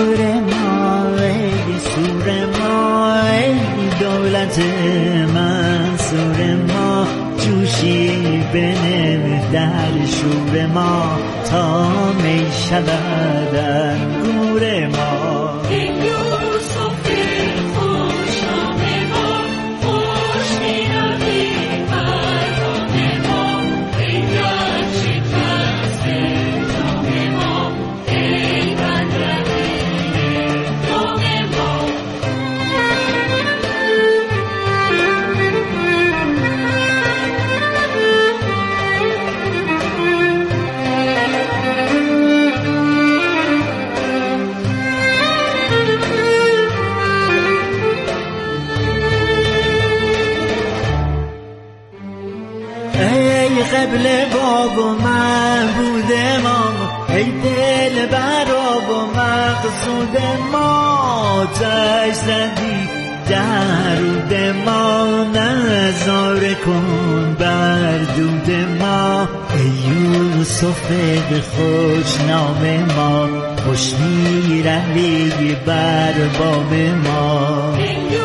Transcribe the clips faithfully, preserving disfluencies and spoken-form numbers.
نور ما ای سور ما ای دولت منصور ما جوشی بنه در شور ما تا می شود انگور ما قبل باب و معبود ما ای دل براب و مقصود ما تش زدی درود ما نظاره کن بر دود ما ای یوسف به خوش نام ما خوش میروی بر بام ما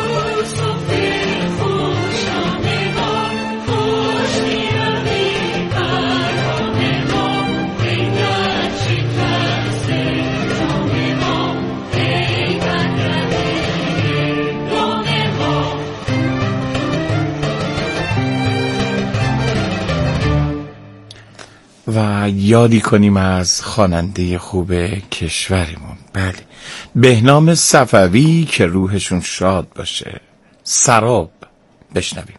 و یادی کنیم از خواننده خوب کشورمون، بله، بهنام صفوی که روحشون شاد باشه. سراب بشنویم.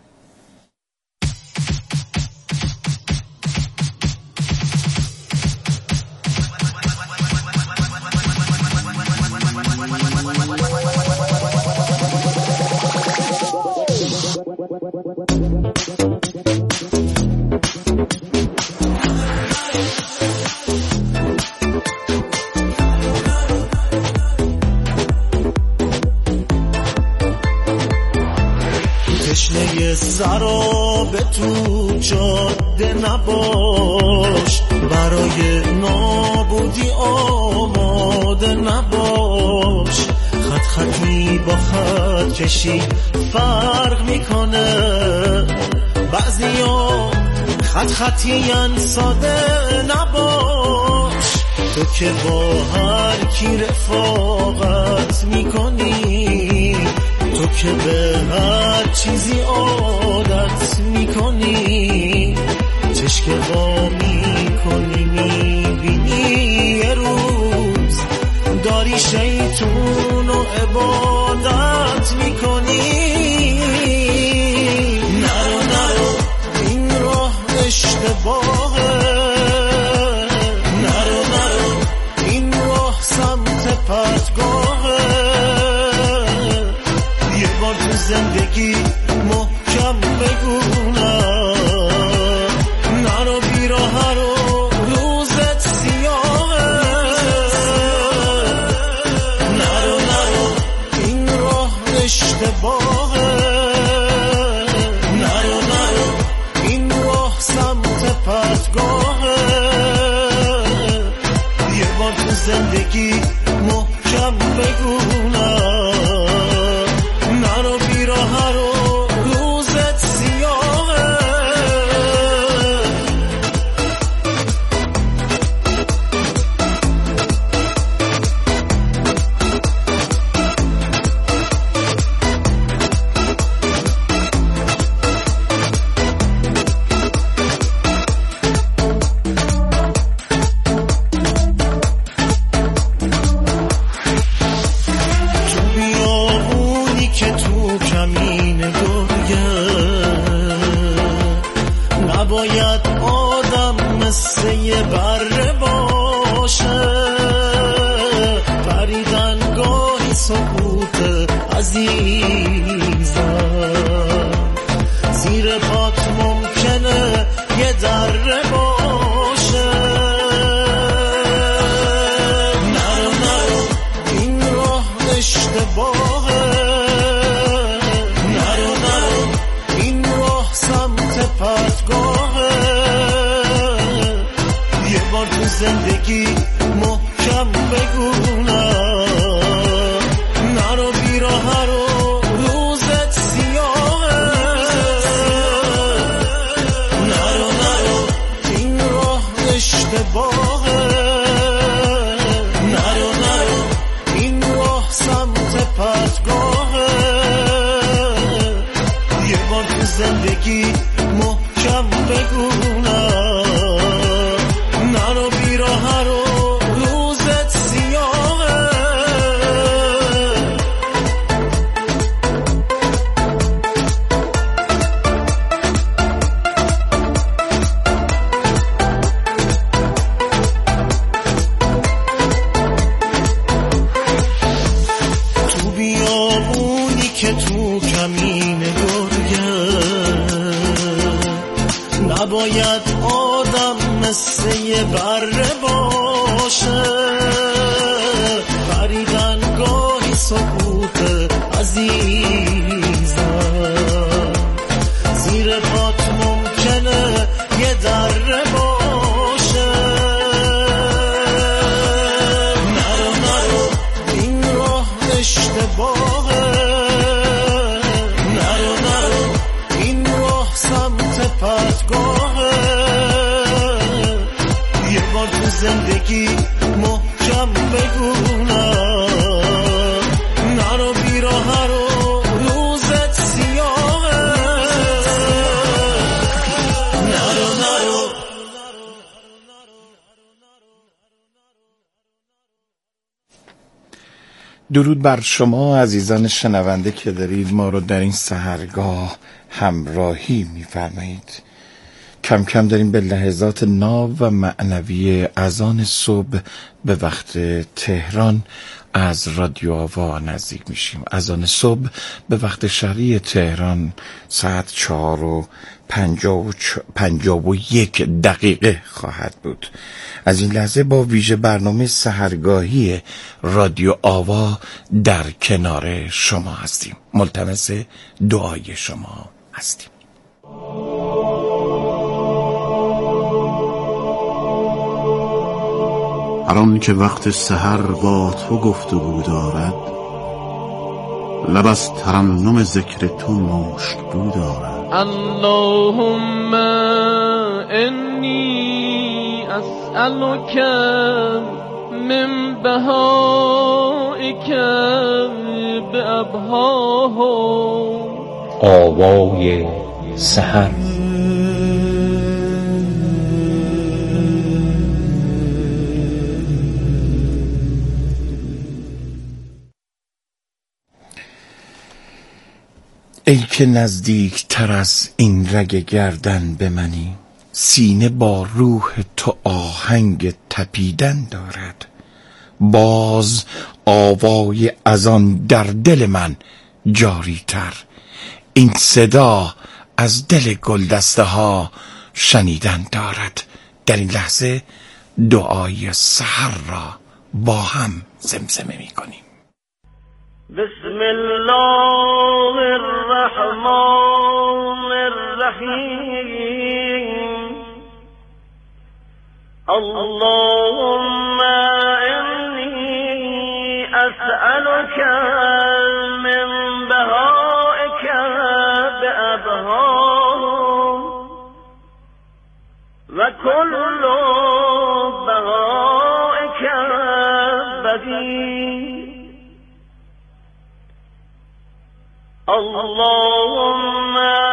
سراب تو جاده نباش، برای نابودی آماده نباش. خط خطی با خط کشی فرق میکنه، بعضیا خط خطیان ساده نباش. تو که با هر کی رفاقت میکنی، تو که به هر چیزی عادت میکنی، چشک وا میکنی میبینی یه روز داری شیطون و عبادت میکنی. نرو نرو این راه اشتباهه، نرو نرو این راه سمت پرتگاهه. تو زندگی محکم بگونم، نرو بیراه رو روزت سیاهه. نرو نرو این راه اشتباهه، نرو نرو این راه سمت پرتگاهه. یه بار تو زندگی محکم بگونم، نباید آدم مثل یه بره باشه، پریدن گاهی سکوت عزیزم، زیر پات ممکنه یه دره باشه. نرو نرو این راه اشتباهه، نرو نرو این راه سمت پرتگاهه. یه بار تو زندگی محکم بگونم، زندگی محکم بگونم، نرو بیراه رو روزت سیاهه. تو بیابونی که تو کمین گرگه، نباید آدم مثل یه بره باشه. فریدن گاهی سکوت عزیزم، زیر پات ممکنه یه دره باشه. نرو نرو این راه اشتباهه، نرو نرو این راه سمت پدگاهه. یه بار تو زندگی محکم بگونم، نرو بیراه رو روزت سیاهه. نرو نرو درود بر شما عزیزان شنونده که دارید ما رو در این سحرگاه همراهی می‌فرمایید. کم کم داریم به لحظات ناب و معنوی اذان صبح به وقت تهران از رادیو آوا نزدیک میشیم. اذان صبح به وقت شهری تهران ساعت چهار و پنجاه و یک دقیقه خواهد بود. از این لحظه با ویژه برنامه سحرگاهی رادیو آوا در کنار شما هستیم. ملتمس دعای شما هستیم. هر آن که وقت سحر با تو گفتگو دارد، لب از ترنم ذکر تو مشک‌بو دارد. اللهم انی اسألک من بهائک بأبهاه. آوای سحر ای که نزدیک تر از این رگ گردن به منی، سینه با روح تو آهنگ تپیدن دارد. باز آوای اذان در دل من جاری تر، این صدا از دل گلدسته ها شنیدن دارد. در این لحظه دعای سحر را با هم زمزمه می کنیم. بسم الله الرحمن الرحیم. اللهم انی اسألک من بهائک بأبهاه و کل بهائک بدی. اللهم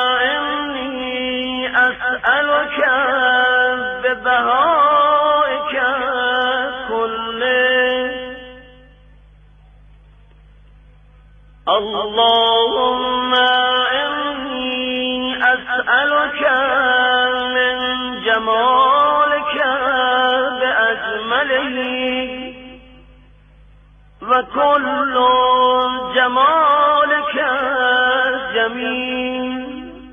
انی اسألک ببهائک کله. اللهم انی اسألک من جمالک بأجمله و کل جمالک جمیل.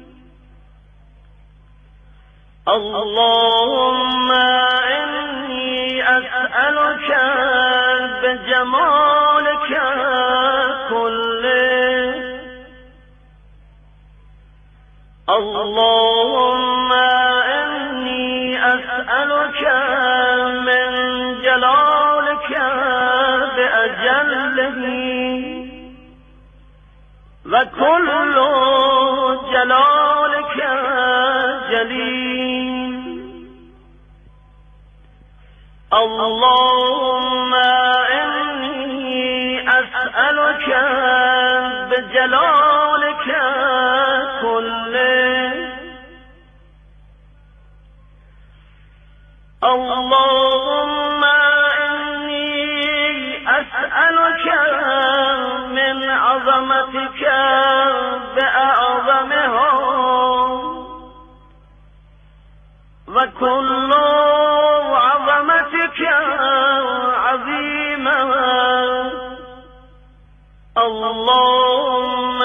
اللهم انی اسألک بجمالک کله. اللهم انی اسألک من جلالک بأجله و کل جلالک جلیل. اللهم انی اسألک بجلالک کله وكل عظمتك عظيمة اللهم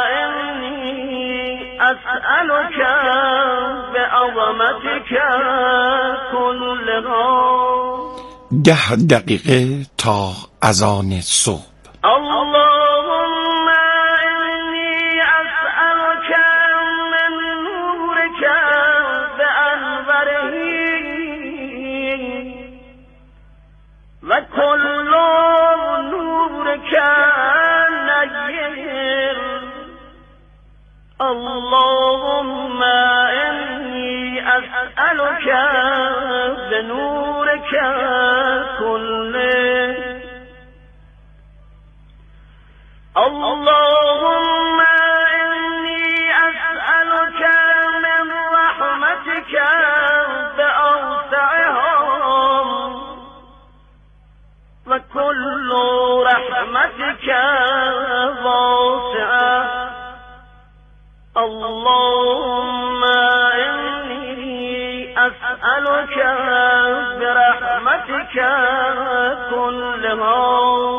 إني أسألك بعظمتك كلها. ده دقیقه تا اذان صبح. اللهم إني أسألك من نورك بأنوره وكل نورك نير اللهم إني أسألك بنورك كله اللهم إني أسألك من رحمتك بأوسعهم وكل رحمتك واسعة اللهم إني أسألك برحمتك كلها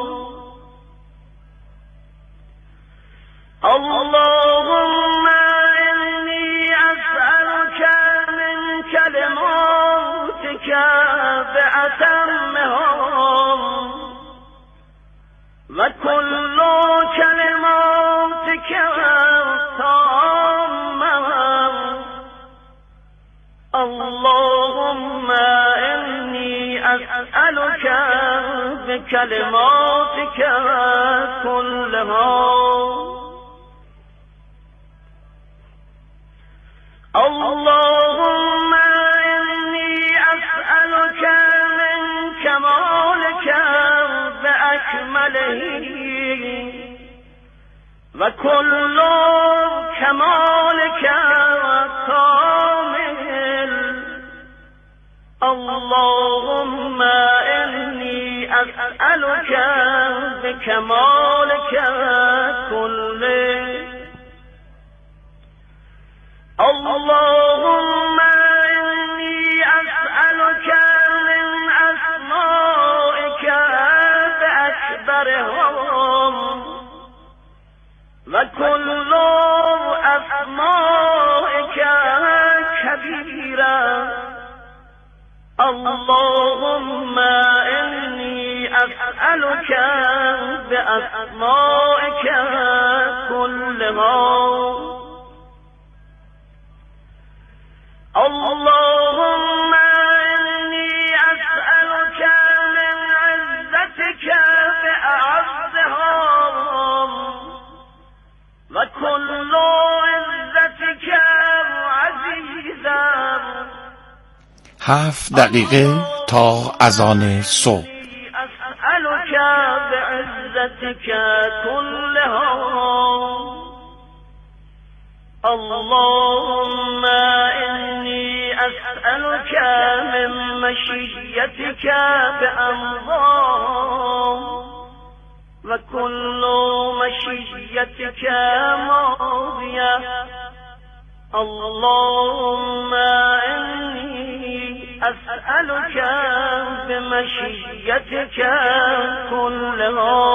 اللهم إني أسألك من كلماتك بأتمهم وكل كلماتك تامة اللهم إني أسألك بكلماتك كلها اللهم إني أسألك من كمالك بأكمله وكل كمالك كامل اللهم إني أسألك بكمالك كله اللهم إني أسألك من أسمائك بأكبرهم وكل أسمائك كبيرة اللهم إني أسألك بأسمائك كلها اللهم إني أسألك من عزتك بأعزهم وكل عزتك عزيزا هفت دقیقه تا اذان صبح. أسألك بعزتك كلها اللهم إني أسألك من مشيتك بأمضاهم وكل مشيتك ماضية اللهم إني أسألك بمشيتك كلها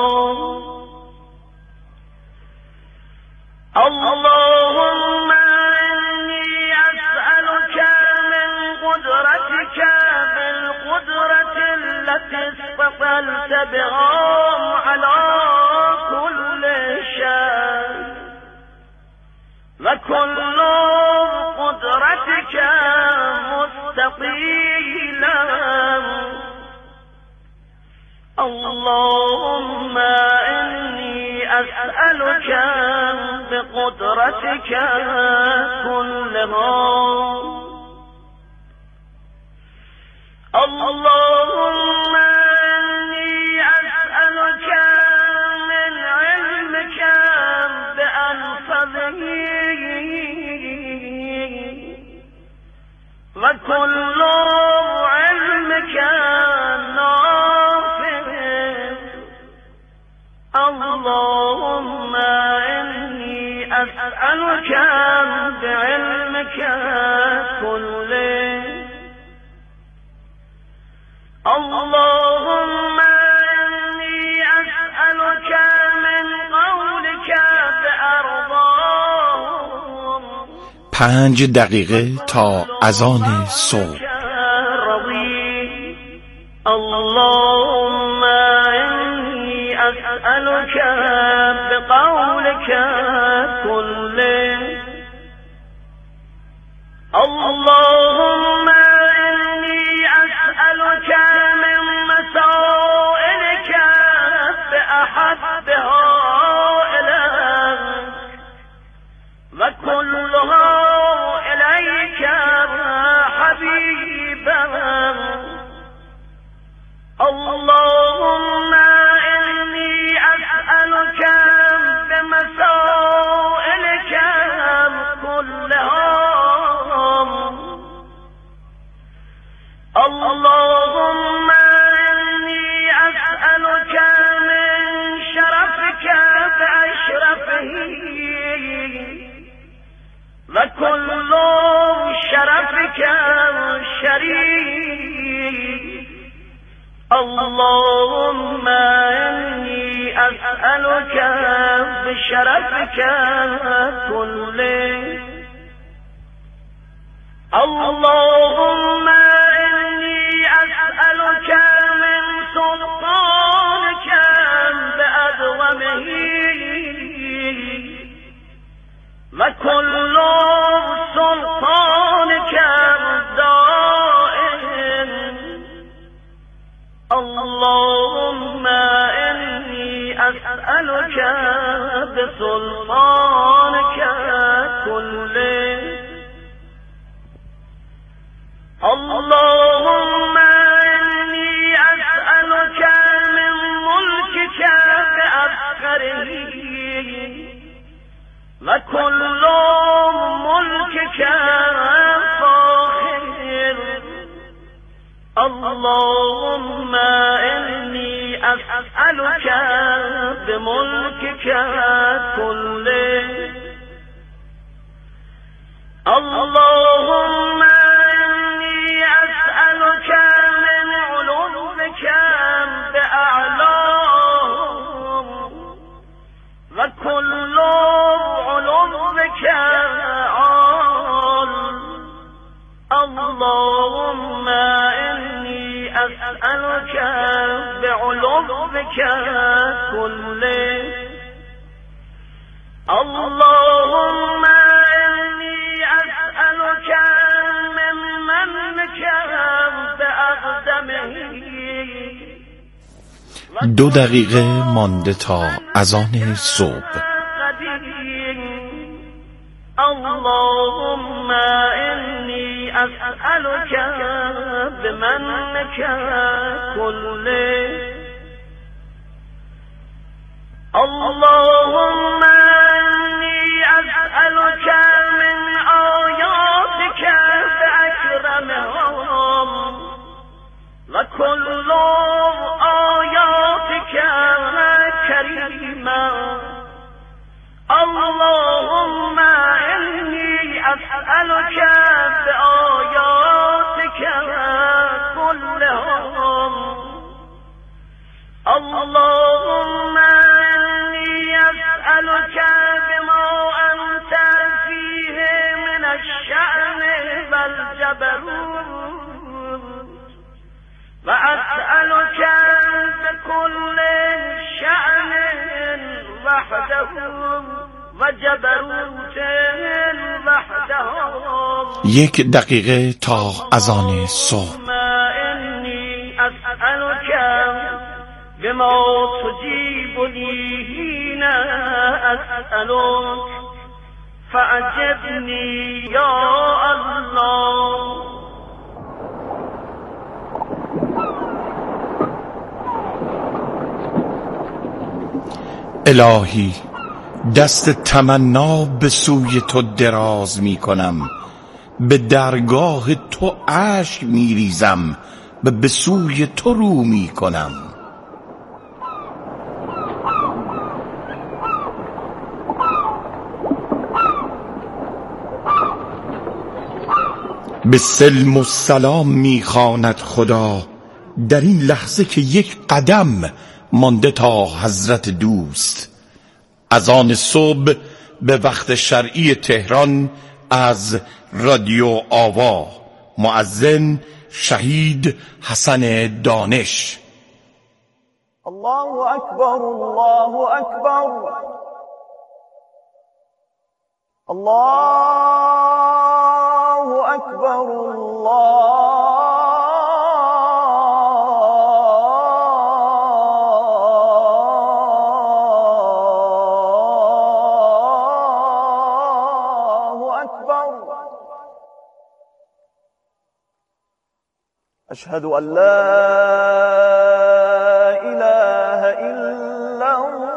اللهم إني أسألك من قدرتك بالقدرة التي استطلت بها على كل شيء وكل قدرتك مستقيلا اللهم إني أسألك بقدرتك كلها اللهم إني أسألك من علمك بأنفذه وكل علمك نافع اللهم إني أسألك بعلمك كله پنج دقیقه تا اذان صبح. اللهم إني أسألك بقولك كله اللهم إني أسألك من مسائلك بأحبها إليك وكلها إليك حبيبا اللهم إني أسألك بمسائلك كلها اللهم إني أسألك من شرفك بأشرفه وكل شرفك شريك اللهم إني أسألك بشرفك كله اللهم إني أسألك من سلطانك بأدومه وكل سلطانك دائم اللهم إني أسألك بسلطانك كله اللهم إني أسألك من ملكك بأفخره وكل ملكك فاخر اللهم إني أسألك بملكك كله اللهم إني أسألك من علومك بأعلام وكل علومك عال اللهم إني أسألك بعلومك كله اللهم إني أسألك من منك بأقدمه دو دقیقه مانده تا اذان صبح. اللهم إني أسألك بمنك كله اللهم إني أسألك من آياتك بأكرمهم وكل آياتك كريما اللهم إني أسألك بآياتك كلهم اللهم إني أسألك بما أنت فيه من الشأن والجبروت وأسألك بكل شأن وحده وجبروت وحده یک دقیقه تا اذان صبح. إني أسألك بما تجيبني حين أسألك فأجبني يا الله الهی دست تمنا به سوی تو دراز می کنم، به درگاه تو اشک می ریزم و به سوی تو رو می کنم. به سلم و سلام می خواند خدا در این لحظه که یک قدم مانده تا حضرت دوست. اذان صبح به وقت شرعی تهران از رادیو آوا. مؤذن شهید حسن دانش. الله اکبر، الله اکبر، الله اکبر، الله اکبر. اشهد ان لا اله الا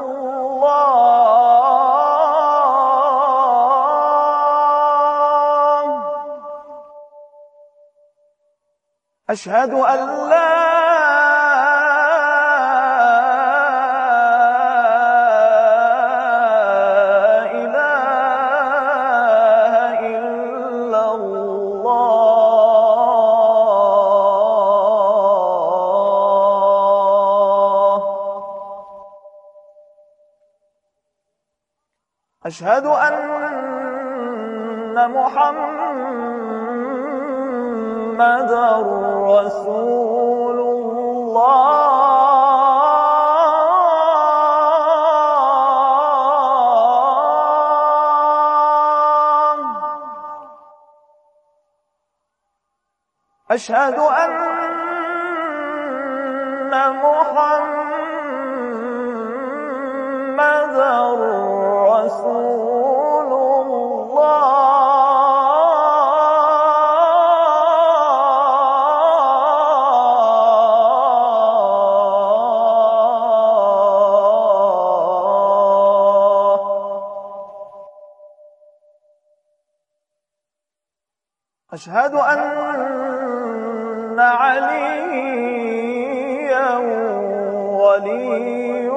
الله. اشهد ان لا اله الا الله. أشهد أن محمدًا رسول الله. أشهد أن محمدًا رسول الله. أشهد أن عليا ولي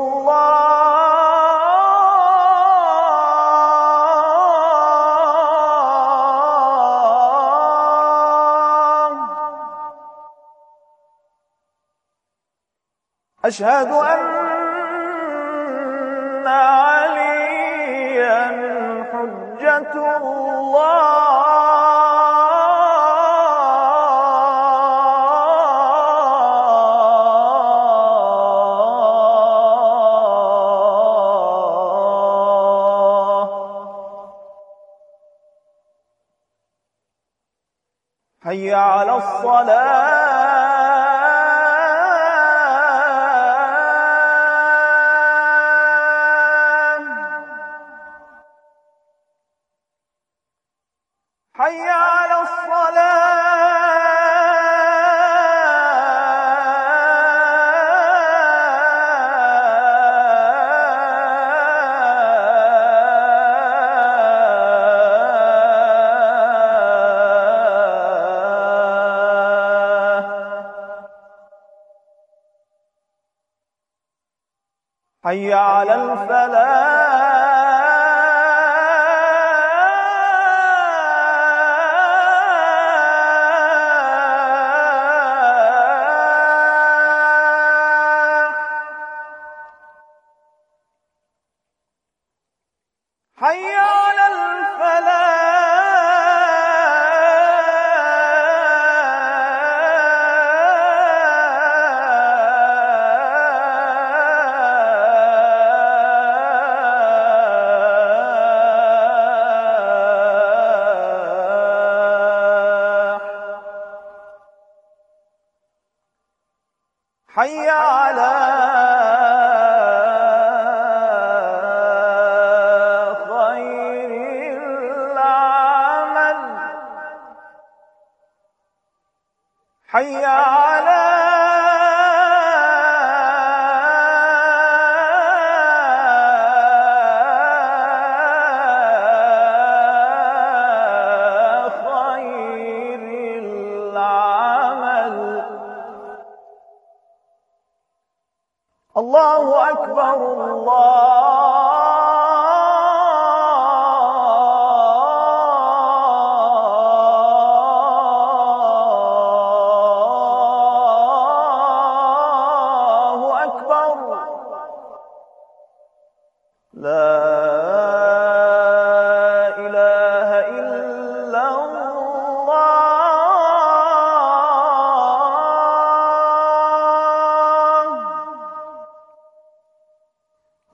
الله. أشهد أن عليا حجة الله. حي على الصلاة. حي على الصلاة. حي على الفلاح. حي على الفلاح. حي على خير العمل. حي على خير العمل. الله أكبر، الله أكبر. لا إله إلا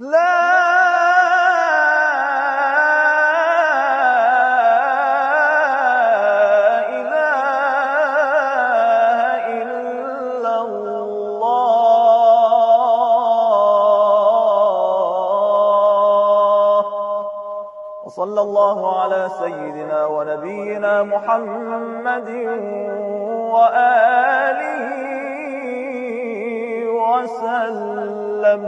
صلى الله على سيدنا ونبينا محمد وآله وسلم.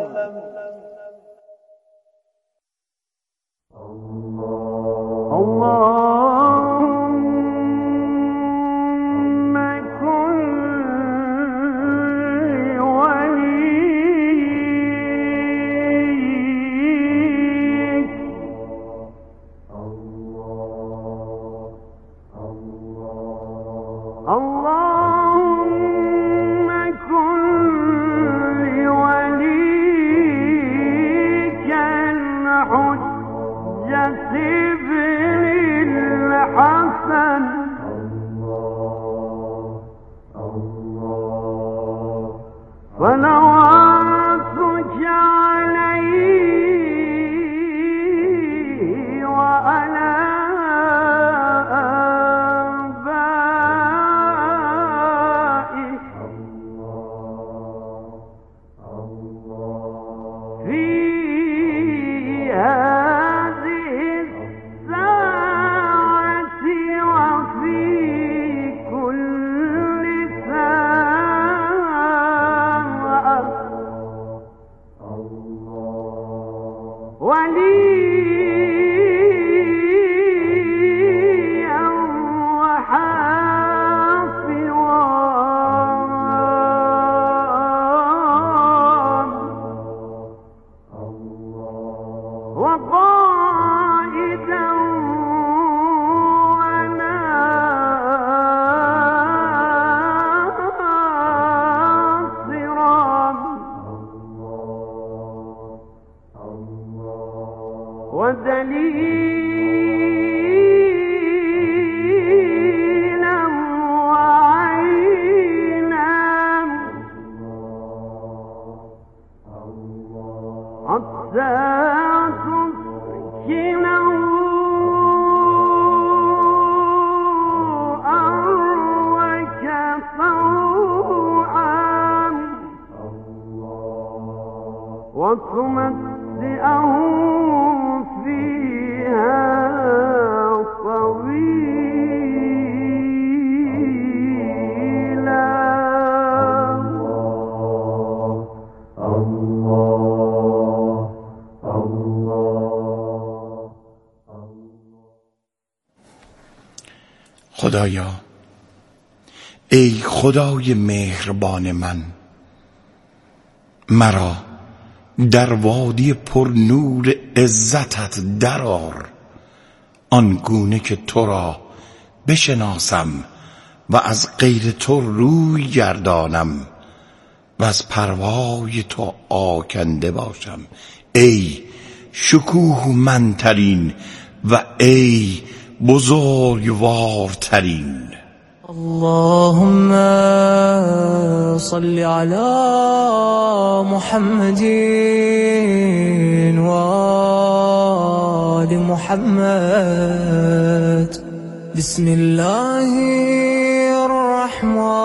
اللهم كن وليك اللهم كن لوليك الحجة ابن الحسن فنواتك عليه وعلى وليا وحافظا وقائدا ودليلا وعينا حتى تسكنه أرضك طوعا وتمتعه فيها طويلا. الله الله خدایا، ای خدای مهربان من، مرا در وادی پر نور عزتت درآر، آنگونه که تو را بشناسم و از غیر تو روی گردانم و از پروای تو آکنده باشم. ای شکوه منترین و ای بزرگوارترین. اللهم صل على محمد وآل محمد. بسم الله الرحمن